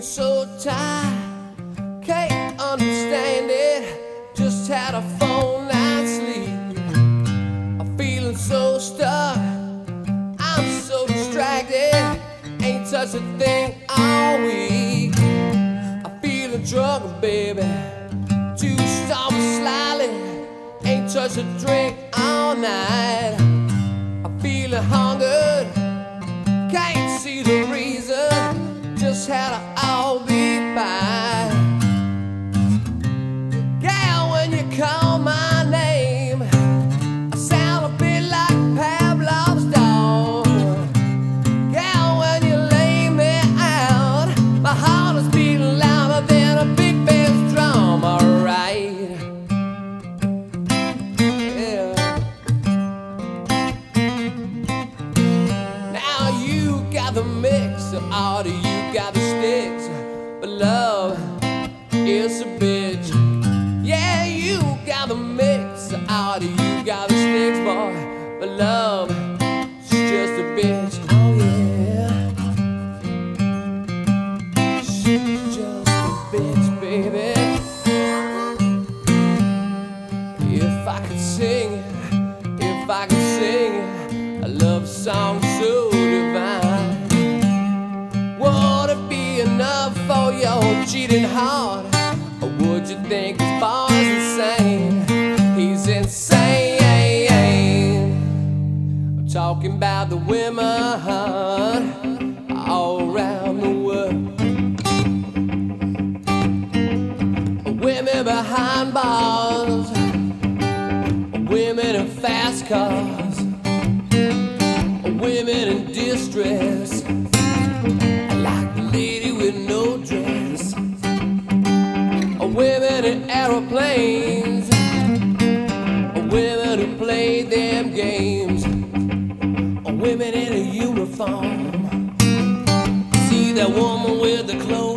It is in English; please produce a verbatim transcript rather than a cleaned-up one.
so tired, can't understand it. Just had a full night's sleep. I'm feeling so stuck, I'm so distracted. Ain't touched a thing all week. I'm feeling drunk, baby, too starved slightly. Ain't touched a drink all night. I'm feeling hungered, can't see the reason. Just had a all be fine. Girl, when you call my name, I sound a bit like Pavlov's dog. Girl, when you lay me out, my heart is beating louder than a big band's drum. Alright, yeah. Now you got the mix, all of you got the sticks, but love is a bitch. Yeah, you got the mix, all of you got the sticks, boy, but love is just a bitch. Oh yeah, she's just a bitch, baby. If I could sing it, if I could sing it, a love song so divine, would it be enough for your cheating heart? Or would you think his boy's insane? He's insane. I'm talking about the women all around the world, women behind bars, women in fast cars, women in distress, like the lady with no dress, women in aeroplanes, women who play them games, women in a uniform. See that woman with the clothes